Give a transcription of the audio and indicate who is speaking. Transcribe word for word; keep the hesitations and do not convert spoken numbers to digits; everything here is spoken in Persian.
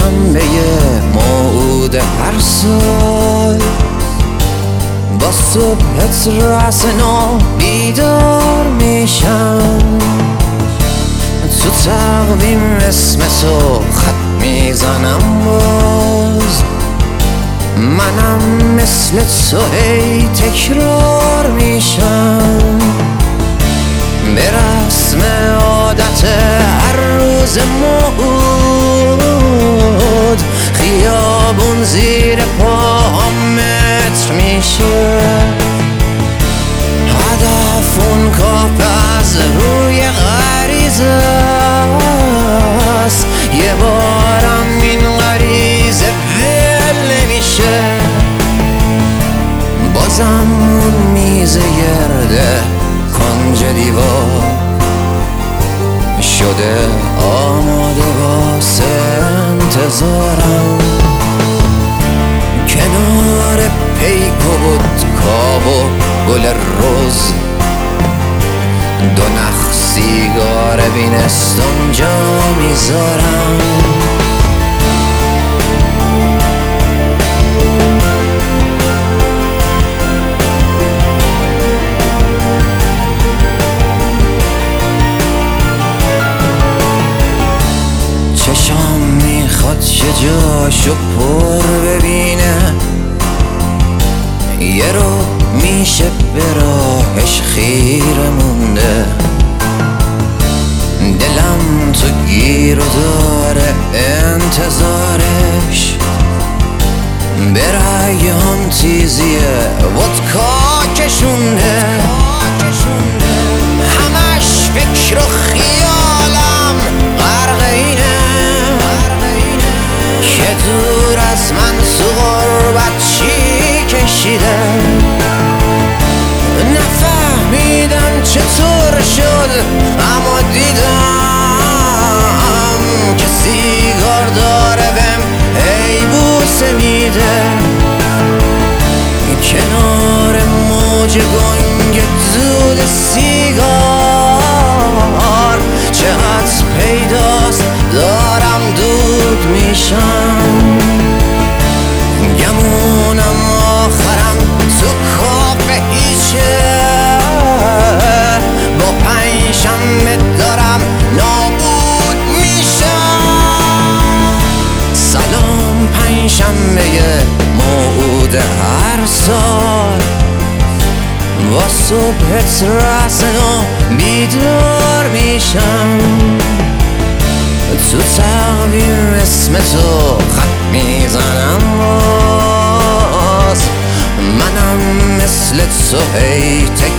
Speaker 1: شنبه موعود هر سال با صبحت رأس نو بیدار میشم، تو تقویم اسم تو خط میزنم باز، منم مثل تو هی تکرار میشم، به رسم عادت هر روز موعود خیابون زیر پاهم متر میشه، هدف اون کاپ از روی غریزه است، یه بارم این غریزه ول نمیشه، بازم اون میز گرده کنج دیوار شده آماده واسه انتظارم، کنار پیک و بودکا و گل روز دو نخ سیگار بینستون جا میذارم، چشام میخواد یه جاشو پر ببینه، یه رو میشه به راهش خیره مونده، دلم تو گیر و داره انتظارش، به رأیام تیزیه ودکا کشونده، همش فکر و خیالم غرق اینه که دور از من تو غربت چی کشیده، نفهمیدم چطور شد اما دیدم که سیگار داره بهم ای بوسه میده، کنار موج گنگ دود سیگار چقدر پیداست دارم دود میشم، گمونم آخرم تو کاپ هیچه، با پنجشنبه دارم نابود میشم، سلام پنجشنبه موعود هر سال با صبحت رأس نو بیدار میشم، تو تقویم اسم تو خط میزنم باز، منم مثل تو هی تک